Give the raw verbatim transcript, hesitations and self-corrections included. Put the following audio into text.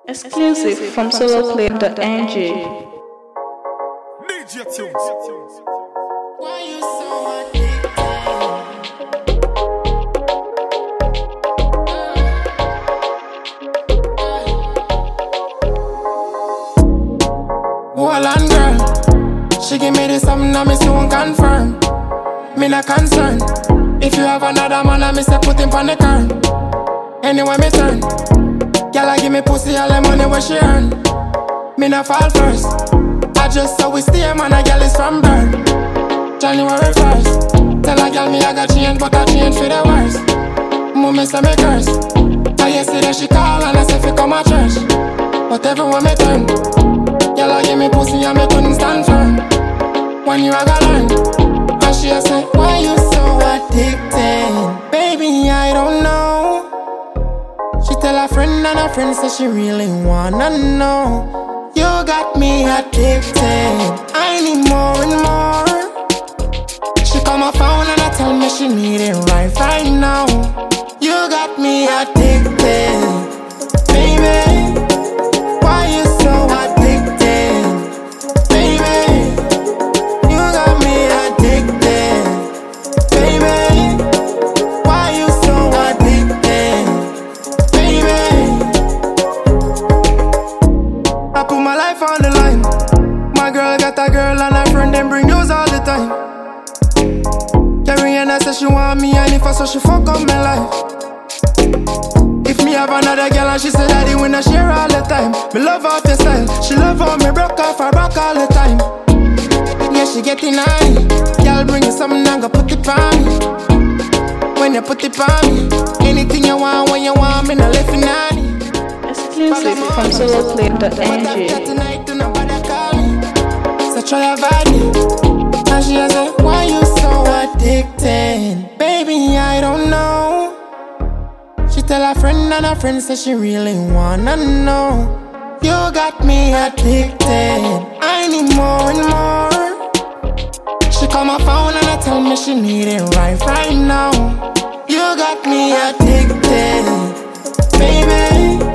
Exclusive from soloclip dot n g. D J Tunes. Why you so addicted? Hold on, girl. She give me this something that me soon confirm. Me not concerned. If you have another man, I me say put him on the curb. Anyway me turn, girl I give me pussy all the money where she earn. Me not fall first. I just saw we stay, man, a girl is from birth. January first. Tell a girl me I got change, but I change for the worse. Mommy say me curse. I yesterday she call and I say fi come a church. But everywhere me turn, girl I give me pussy and me couldn't stand firm. When you a go learn, and she a say, why you so addicted? Baby, I don't know. She tell her friend and her friend say she really wanna know. You got me addicted. I need more and more. She call my phone and I tell me she need it right, right now. You got me addicted. Baby, why you so addicted? Baby, you got me addicted. Baby, why you so addicted? Baby, I put my life on the line. My girl got a girl and her friend them bring news all the time. Carrie and I say she want me and if I so she fuck up my life. If me have another girl and she say daddy when I share all the time. Me love off your style, she love how me broke off her back all the time. Yeah, she getting high. Girl bring you something and go put it on me. When you put it on me, anything you want when you want me, no left in nanny. Exclusive from soloclip dot n g. Tonight to nobody call me. So try avoid me. And she say, why you so addicted? Baby, I don't know. She tell her friend and her friend say she really wanna know. You got me addicted. I need more and more. She call my phone and I tell me she need it right, right now. You got me addicted. Baby,